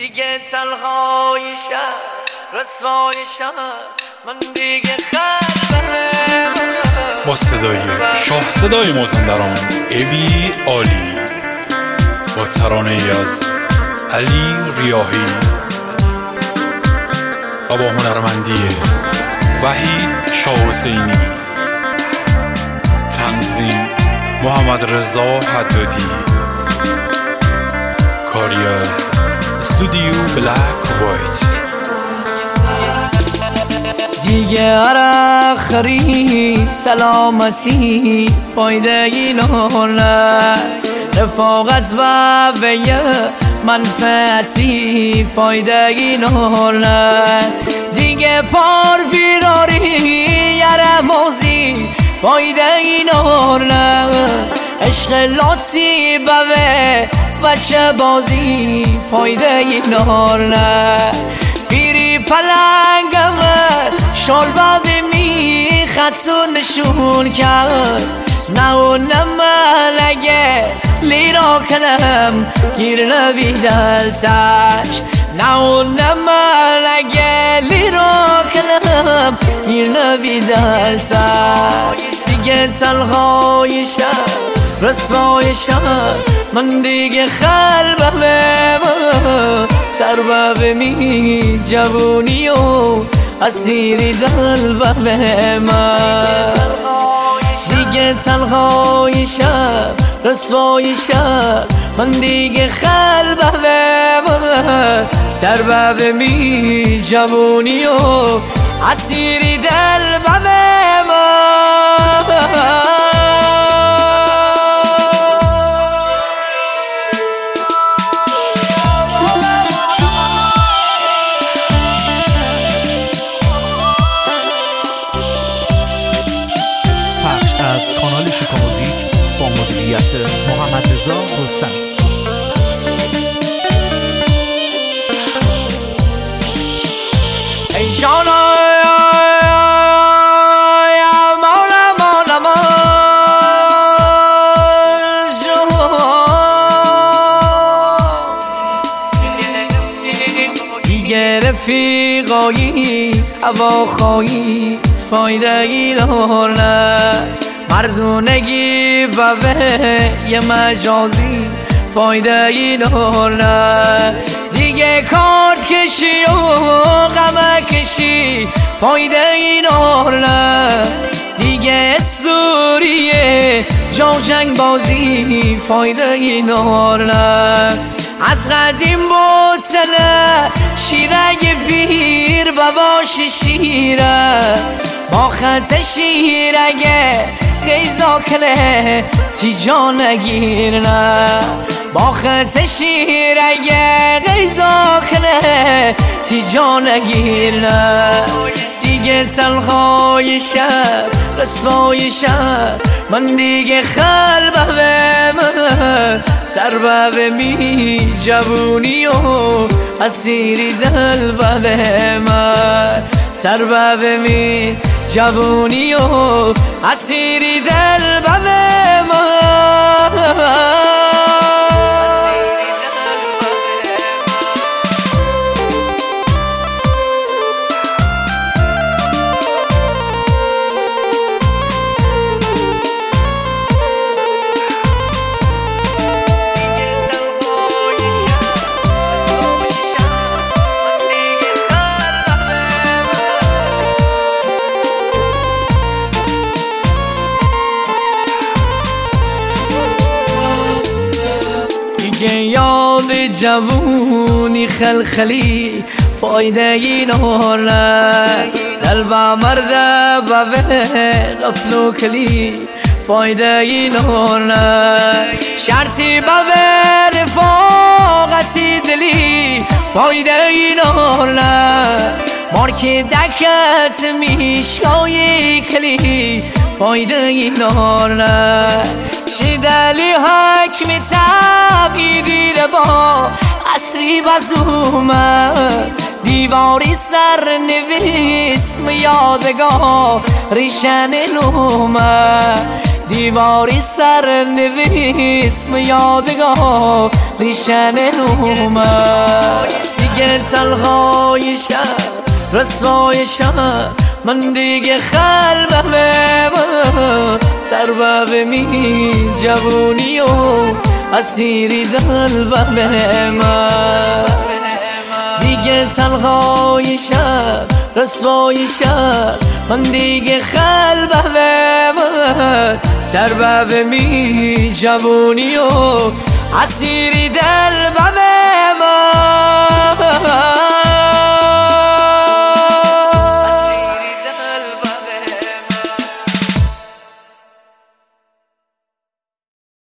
دیگه تنهای شهر رسوای شهر من دیگه خلبه با صدای شاه صدای مازندران ابی عالی با ترانه ای از علی ریاحی و با هنرمندی وحید شاه حسینی، تنظیم محمد رضا حدادی، کاری از استودیو بلک وایت. دیگه عرق خری سلامتی فایده اینو نه، رفاقت و به منفعتی فایده اینو نه، دیگه پار بیراری یرمازی فایده اینو نه، عشق لاتی بوه وچه بازی فایده اینو نه، پیری پلنگم شال بابی می خطو نشون کرد، نه و نملگه لیرا کنم گیر نبی دلتش، نه و نملگه لیرا کنم گیر نبی دلتش، دیگه تنهای شهر رسوای شهر من دیگه خلبه سربه می جوونی و اسیری دل به من، دیگه تنهای شهر رسوای شهر من دیگه خلبه سربه می جوونی و اسیری دل به من. پخش از کانال شیکا موزیک با مدیریت محمد رضا رستمی. ای جانا دیگه رفیقایی هواخواهی فایده ای نه، مردونگی بوه یه مجازی فایده ای نه، دیگه کارت کشی و غم کشی فایده ای نه، دیگه سوریه جنگ بازی فایده ای نه، از قدیم بود سنه شیرگ پیر باباش شیره با خط شیرگه غیزا کنه تیجا نگیر نه، با خط شیرگه غیزا کنه تیجا نگیر نه، دیگه تنهای شهر رسوای شهر من دیگه خلبه سربه می جوونی و اسیری دل به من، سربه می جوونی و اسیری دل به من. دیگه یاد جوونی خلخلی فایده ای نه، دل با مرد بوه غفل و کلی فایده ای نه، شرطی بوه رفاقتی دلی فایده ای نه، مارکی دکت میشکای کلی فایده ای نه، شیدلی حکمی تبی دیره با عصری بزومه، دیواری سر نویس یادگاه ریشن نومه، دیواری سر نویس می یادگار ریشن اومد دیگه تلخای شب رسوای شب من دیگه خلبمه سربب می جوونی و اسیری دلبمه من دیگه تلخای شب رسوای شب من دیگه خلبمه من سربب می جوونی و اسیری دلبمه من